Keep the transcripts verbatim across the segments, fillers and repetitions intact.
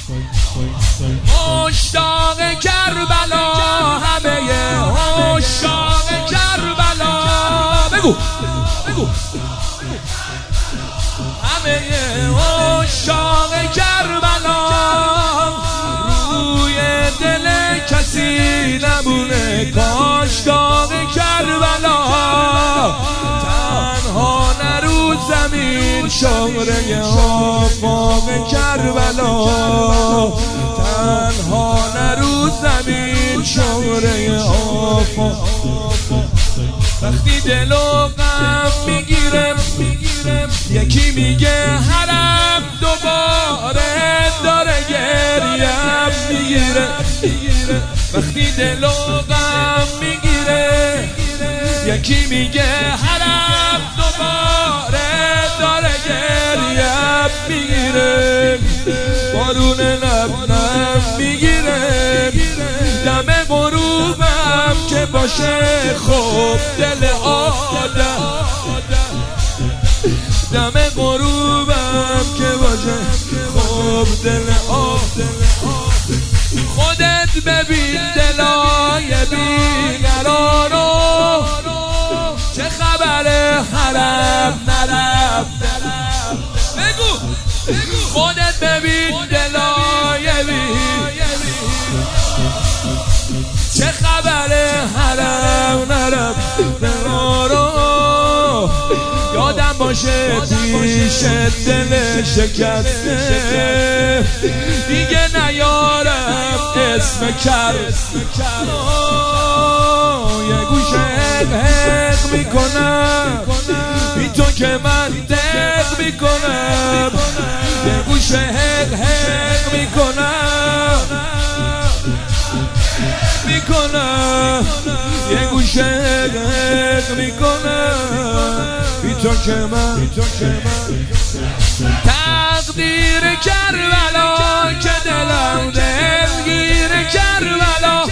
مشتاق کربلا همه عشاق کربلا بگو بگو همه عشاق کربلا روی دل کسی نمونه کاش داغ کربلا تنها نرو زمین شغره آفاق کربلا تنها نرو زمین شغره آفاق وقتی دل و غم میگیرم یکی میگه حرم دوباره داره گریم میگیره وقتی دل و غم میگیره یکی میگه حرم دوباره داره گریم میگیره بارون لبنم میگیره دم غروبم که باشه خوب دل آدم دم غروبم که باشه خوب دل آدم خودت ببین دلای بیقرارو چه خبره حرم نرم بگو خودت ببین دلای بی چه خبره حرم نرم یادم باشه پیش دل شکسته دیگه نیارم اسم کر یه گوشه حق حق میکنم بی تو که من دق میکنم یه گوشه حق حق میکنم میکنم یه گوشه حق حق میکنم بی تو که من تقدیر کربلا که دلم دلگیر کربلا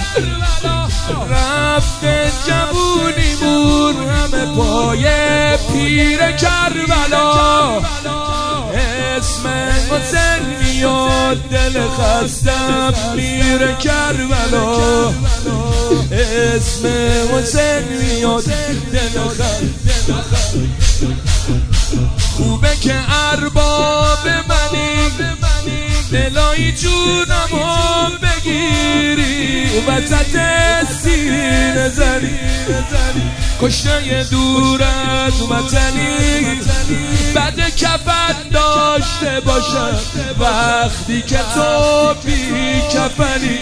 رفته جوونیمون همه پای پیر کربلا اسم حسین میاد دل خستم میر کربلا اسم حسین میاد دل خستم خوبه که ارباب منی دلای جونمو بگیری وسط سینه زنی کشته دور از وطنی بد کفن داشته باشم وقتی که تو بی کفنی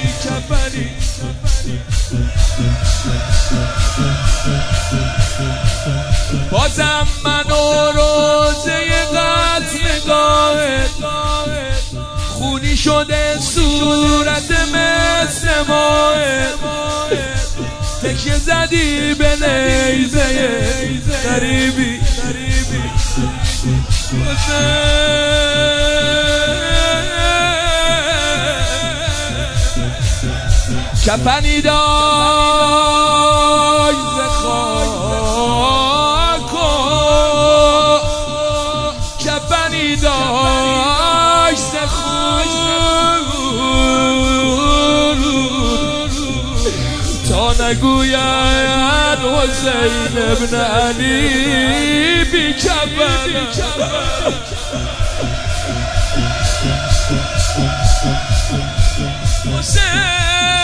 بازم من و روزه قتل نگاهت خونی شده صورت مثل ماهت تکیه زدی به نیزه غریبی کفنی دای ز خاک کفنی دای ز خون تا نگوید حسین ابن علی بی کفن حسین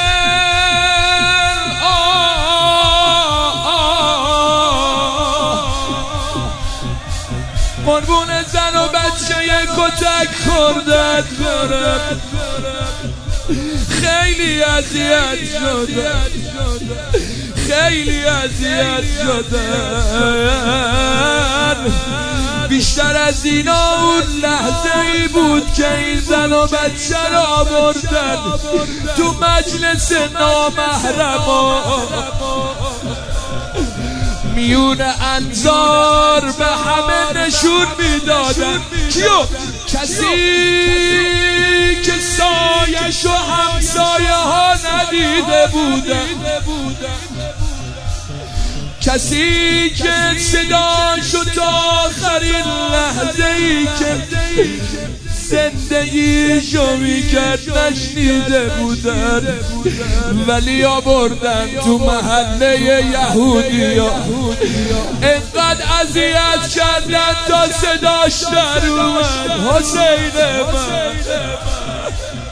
قربون زن و بچه کتک خوردت دارم خیلی اذیت شدم خیلی اذیت شدم بیشتر از اینا اون لحظه ای بود که این زن و بچه را بردن تو مجلس نامحرما میون انظار به همه نشون میدادن کیو؟ کسی که سایش و همسایه ها ندیده بودن کسی که صداشو تا آخرین لحظه ای که زندگیشو میکرد نشنیده بودن، ولی آوردن تو محله یهودیا. انقدر اذیت کردن تا صداش در اومد حسین من.